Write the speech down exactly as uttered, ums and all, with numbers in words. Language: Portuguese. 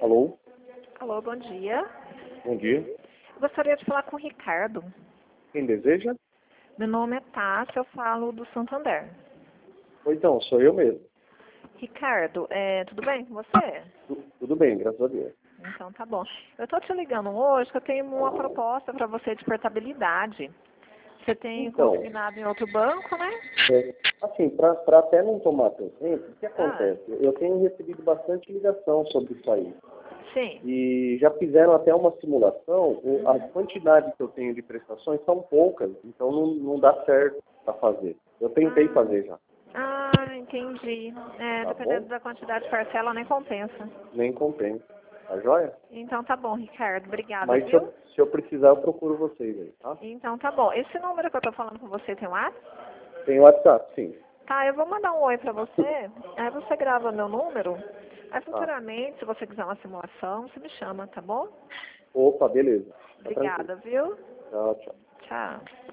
Alô? Alô, bom dia. Bom dia. Eu gostaria de falar com o Ricardo. Quem deseja? Meu nome é Tássia, eu falo do Santander. Ou então, sou eu mesmo. Ricardo, é, tudo bem com você? Tu- Tudo bem, graças a Deus. Então tá bom. Eu tô te ligando hoje que eu tenho uma proposta para você de portabilidade. Você tem Então, consignado em outro banco, né? é, assim, para até não tomar teu tempo, o que Ah, acontece? Eu tenho recebido bastante ligação sobre isso aí. sim. E já fizeram até uma simulação, o- a quantidade que eu tenho de prestações são poucas, então não, não dá certo para fazer. Eu tentei Ah, fazer já, ah, entendi. É, tá dependendo bom? da quantidade de parcela, nem compensa. Nem compensa, tá joia? Então tá bom, Ricardo. Obrigada, Mas se viu? eu, se eu precisar, eu procuro vocês aí, tá? Então tá bom. Esse número que eu tô falando com você tem WhatsApp? Tem WhatsApp, sim. Tá, eu vou mandar um oi pra você, aí você grava meu número, aí Tá. futuramente, se você quiser uma simulação, você me chama, tá bom? Opa, beleza. Tá tranquilo. Obrigada, viu? Tchau, tchau. Tchau.